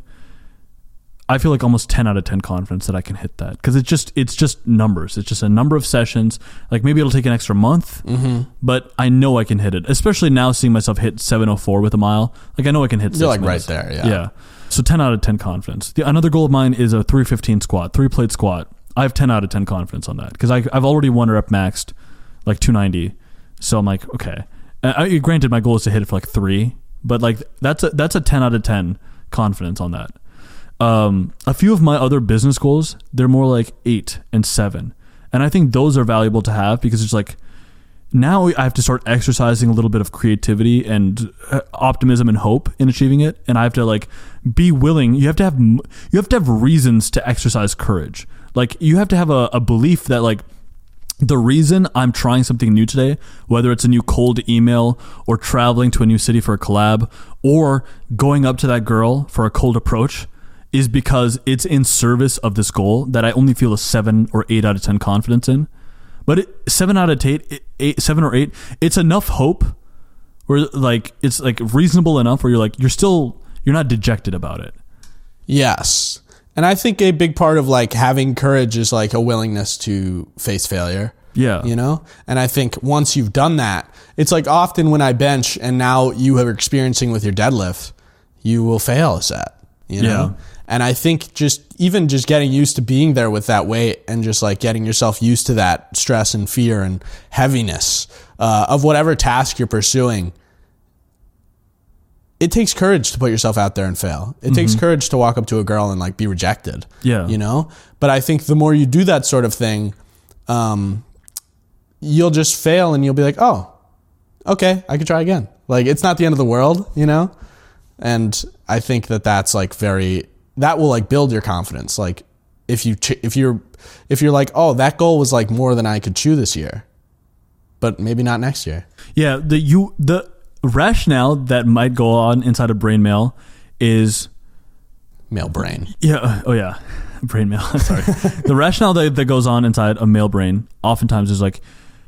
I feel like almost ten out of ten confidence that I can hit that, because it's just it's just numbers. It's just a number of sessions. Like maybe it'll take an extra month, mm-hmm. but I know I can hit it. Especially now, seeing myself hit seven oh four with a mile, like I know I can hit. You're six like minutes. right there, yeah. Yeah. So ten out of ten confidence. The, another goal of mine is a three fifteen squat, three plate squat. I have ten out of ten confidence on that because I've already one rep maxed, like two ninety. So I'm like, okay. I, granted, my goal is to hit it for like three, but like that's a that's a ten out of ten confidence on that. Um, a few of my other business goals, they're more like eight and seven. And I think those are valuable to have because it's like, now I have to start exercising a little bit of creativity and uh, optimism and hope in achieving it. And I have to like be willing. You have to have, you have to have reasons to exercise courage. Like you have to have a, a belief that like the reason I'm trying something new today, whether it's a new cold email or traveling to a new city for a collab or going up to that girl for a cold approach, is because it's in service of this goal that I only feel a seven or eight out of ten confidence in. But it, seven out of eight, eight, seven or eight, it's enough hope where like it's like reasonable enough where you're like you're still you're not dejected about it. Yes, and I think a big part of like having courage is like a willingness to face failure. Yeah, you know, and I think once you've done that, it's like often when I bench and now you are experiencing with your deadlift, you will fail a set. You know. Yeah. And I think just even just getting used to being there with that weight and just like getting yourself used to that stress and fear and heaviness uh, of whatever task you're pursuing, it takes courage to put yourself out there and fail. It mm-hmm. takes courage to walk up to a girl and like be rejected. Yeah. You know? But I think the more you do that sort of thing, um, you'll just fail and you'll be like, oh, okay, I could try again. Like, it's not the end of the world, you know? And I think that that's like very, that will like build your confidence. Like if you, ch- if you're, if you're like, oh, that goal was like more than I could chew this year, but maybe not next year. Yeah. The, you, the rationale that might go on inside of brain mail is male brain. Yeah. Oh yeah. Brain mail. Sorry. The rationale that, that goes on inside a male brain oftentimes is like,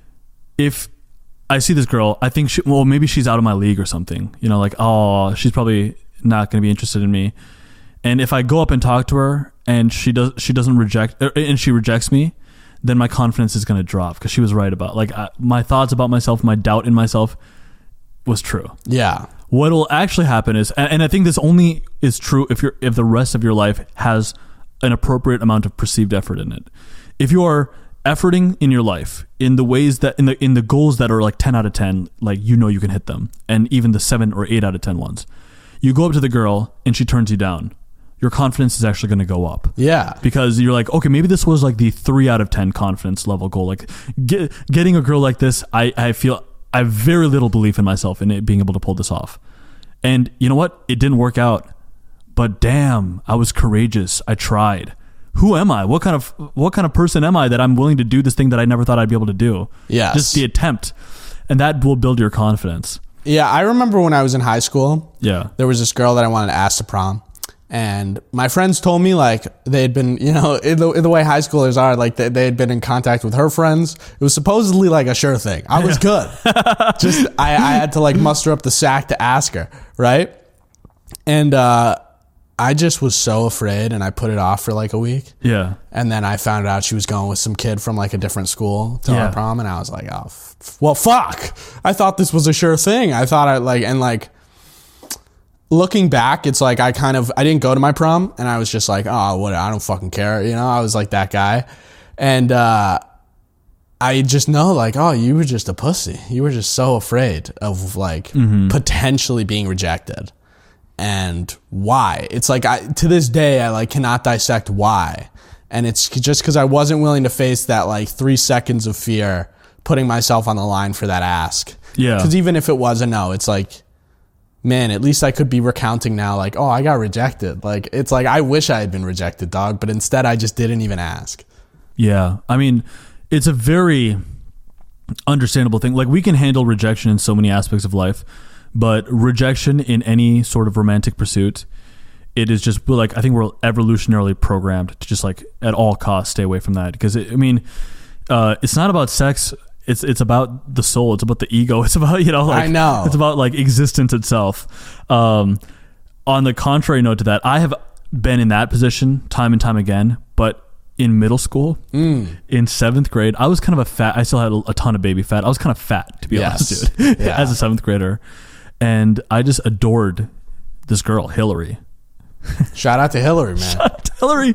if I see this girl, I think she, well, maybe she's out of my league or something, you know, like, oh, she's probably not going to be interested in me. And if I go up and talk to her and she does, she doesn't reject, and she rejects me, then my confidence is going to drop because she was right about like I, my thoughts about myself, my doubt in myself was true. Yeah. What will actually happen is, and I think this only is true if you're, if the rest of your life has an appropriate amount of perceived effort in it. If you are efforting in your life in the ways that in the in the goals that are like ten out of ten, like you know you can hit them, and even the seven or eight out of ten ones, you go up to the girl and she turns you down, your confidence is actually going to go up. Yeah, because you're like, okay, maybe this was like the three out of ten confidence level goal. Like get, getting a girl like this, I I feel I have very little belief in myself in it being able to pull this off. And you know what? It didn't work out, but damn, I was courageous. I tried. Who am I? What kind of what kind of person am I that I'm willing to do this thing that I never thought I'd be able to do? Yes. Just the attempt. And that will build your confidence. Yeah, I remember when I was in high school, yeah, there was this girl that I wanted to ask to prom. And my friends told me like they had been, you know, in the, in the way high schoolers are, like they, they had been in contact with her friends. It was supposedly like a sure thing. I was good. Just I, I had to like muster up the sack to ask her, right? And uh I just was so afraid and I put it off for like a week. Yeah. And then I found out she was going with some kid from like a different school to yeah. our prom. And I was like, oh, f- well, fuck. I thought this was a sure thing. I thought I like, and like looking back, it's like I kind of, I didn't go to my prom and I was just like, oh, what? I don't fucking care. You know, I was like that guy. And, uh, I just know like, oh, you were just a pussy. You were just so afraid of like mm-hmm. potentially being rejected. And why? It's like I, to this day I like cannot dissect why, and it's just because I wasn't willing to face that like three seconds of fear, putting myself on the line for that ask. Yeah. Because even if it was a no, it's like, man, at least I could be recounting now. Like, oh, I got rejected. Like, it's like I wish I had been rejected, dog. But instead, I just didn't even ask. Yeah, I mean, it's a very understandable thing. Like we can handle rejection in so many aspects of life. But rejection in any sort of romantic pursuit, it is just like, I think we're evolutionarily programmed to just like at all costs stay away from that. Because it, I mean, uh, it's not about sex. It's it's about the soul. It's about the ego. It's about, you know, like, I know. It's about like existence itself. Um, on the contrary note to that, I have been in that position time and time again. But in middle school, mm. in seventh grade, I was kind of a fat. I still had a ton of baby fat. I was kind of fat, to be yes. honest, dude, yeah. as a seventh grader. And I just adored this girl, Hillary. Shout out to Hillary, man. Shout out to Hillary.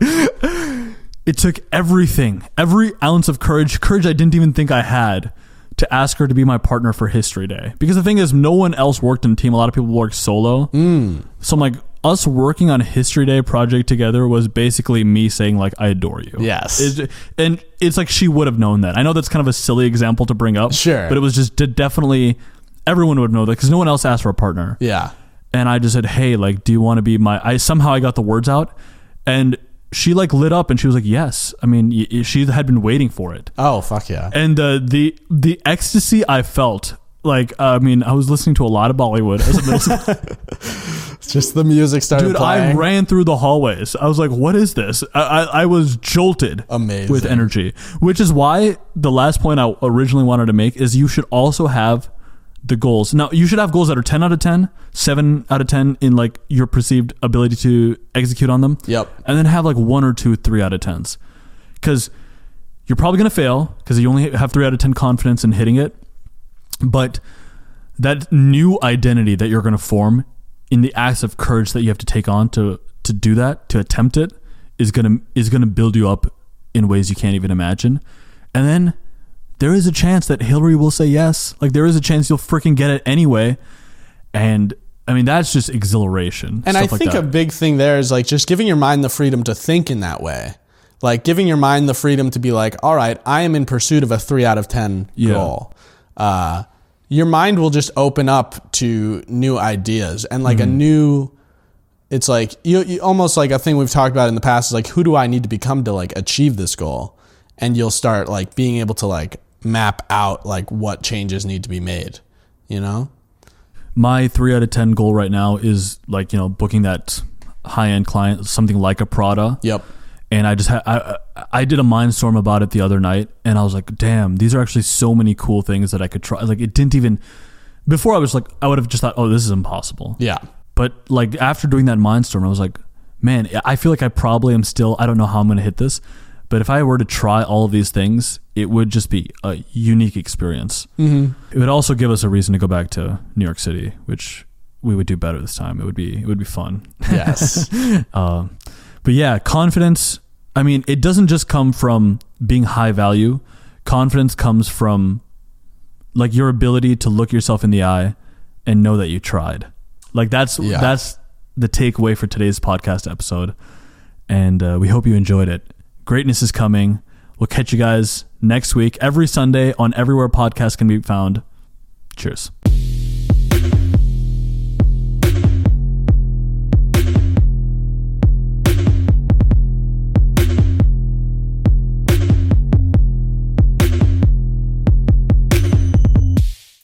It took everything, every ounce of courage, courage I didn't even think I had, to ask her to be my partner for History Day. Because the thing is, no one else worked in a team. A lot of people worked solo. Mm. So I'm like, us working on a History Day project together was basically me saying like, I adore you. Yes. It, and it's like she would have known that. I know that's kind of a silly example to bring up. Sure. But it was just definitely... Everyone would know that because no one else asked for a partner. Yeah. And I just said, hey, like, do you want to be my... I somehow I got the words out. And she, like, lit up and she was like, yes. I mean, y- she had been waiting for it. Oh, fuck yeah. And uh, the the ecstasy I felt, like, uh, I mean, I was listening to a lot of Bollywood as a middle school. Just the music started Dude, playing. I ran through the hallways. I was like, what is this? I, I, I was jolted. Amazing. With energy. Which is why the last point I originally wanted to make is you should also have... the goals. Now, you should have goals that are ten out of ten, seven out of ten in like your perceived ability to execute on them. Yep. And then have like one or two three out of tens. Because you're probably going to fail because you only have three out of ten confidence in hitting it. But that new identity that you're going to form in the acts of courage that you have to take on to to do that, to attempt it, is going to is going to build you up in ways you can't even imagine. And then there is a chance that Hillary will say yes. Like, there is a chance you'll freaking get it anyway. And, I mean, that's just exhilaration. And I think a big thing there is, like, just giving your mind the freedom to think in that way. Like, giving your mind the freedom to be like, all right, I am in pursuit of a three out of ten yeah. goal. Uh, your mind will just open up to new ideas and like mm-hmm. a new, it's like you, you almost like a thing we've talked about in the past is like, who do I need to become to like achieve this goal? And you'll start like being able to like map out like what changes need to be made, you know? My three out of ten goal right now is like, you know, booking that high end client, something like a Prada. Yep. And I just had, I, I did a mindstorm about it the other night and I was like, damn, these are actually so many cool things that I could try. Like it didn't even, before I was like, I would have just thought, oh, this is impossible. Yeah. But like after doing that mindstorm, I was like, man, I feel like I probably am still, I don't know how I'm going to hit this. But if I were to try all of these things, it would just be a unique experience. Mm-hmm. It would also give us a reason to go back to New York City, which we would do better this time. It would be, it would be fun. Yes. uh, But yeah, confidence, I mean, it doesn't just come from being high value. Confidence comes from like your ability to look yourself in the eye and know that you tried. Like that's yeah. that's the takeaway for today's podcast episode. And uh, we hope you enjoyed it. Greatness is coming. We'll catch you guys next week, every Sunday on everywhere podcasts can be found. Cheers.